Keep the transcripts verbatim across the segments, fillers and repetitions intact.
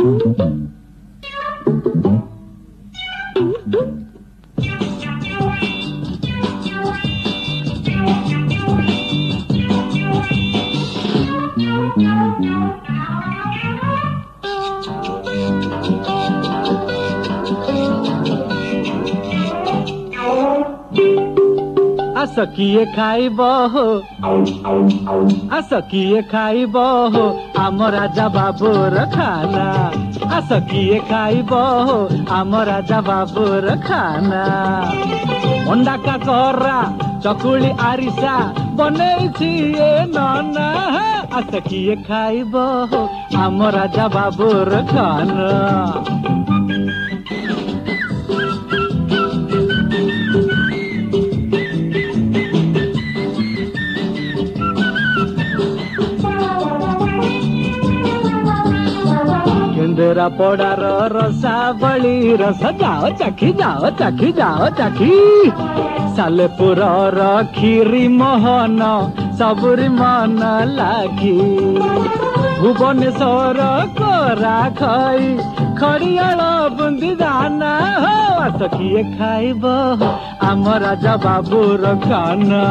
आस किए खाइब हो आस किए खाइब हो आम राजा बाबूर खाना आस किए खाइब हो आम राजा बाबूर खाना अंडा काकरा चकुली आरिसा बनैछि ए नना आस किए खाइब हो आम राजा बाबूर खाना केंद्रा पड़ार रसावली रस जाओ चाखी जाओ चाखी जाओ चाखी सालेपुर खीरी मोहन सबुरी मन लागी भुवनेश्वर कोरा खई खड़ियाल बुंदी दाना हो आस किए खाइब आम राजा बाबूर खाना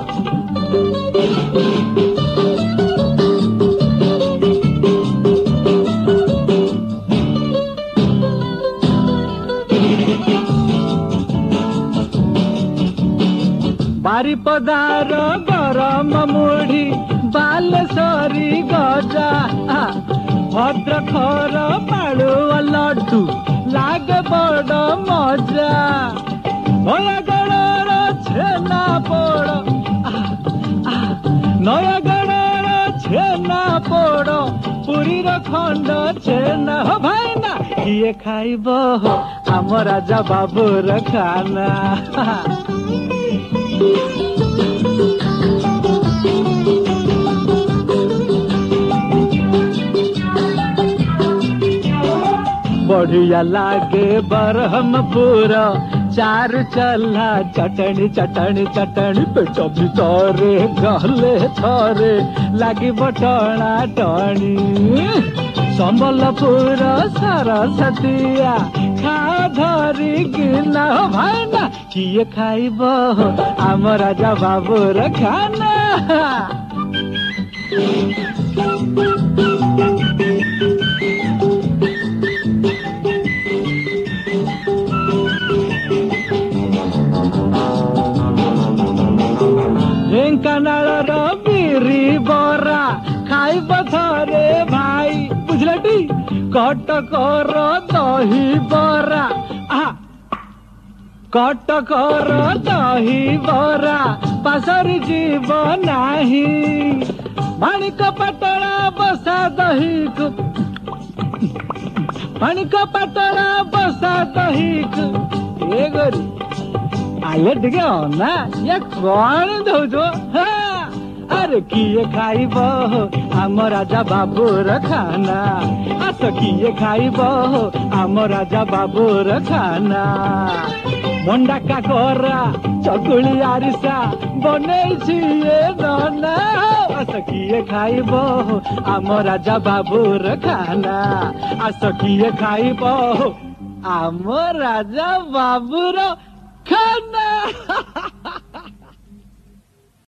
बारिपदार गरम मुढ़ी बालेश्वरी गजा भद्रखर पालुआ लड्डू लागे बड़ मजा नयागढ़ छेना पोड़ नयागढ़ छेना पोड़ पुरी खंड छेना हो भाईना किए खाइब हो आम राजा बाबूर खाना बढ़िया लागे बरहमपुर चार चला चटनी चटनी चटनी पेट भितरे गले थरे लागी बटना टणी संबलपुर सरस्वतीया खा धरी गिना भाईना किए खाइब हो आम राजा बाबूर खाना ढेंकानाल बिरी बरा खाइब थरे भाई बुझलटी कटकर दही बरा कटकर दही बरा पासरी जीव नाही माणिक पटना बसा दही माणिक पटना बसा दही ए गरी आले टिके अना या कौन दौचो अरे किए खाइब हो आम राजा बाबूर खाना आस किए खाइब हो आम राजा बाबूर खाना मंडा काकरा चकुली आरिसा बनैछि ए नना आस किए खाइब हो आम राजा बाबूर खाना आस किए खाइब हो आम राजा बाबूर खाना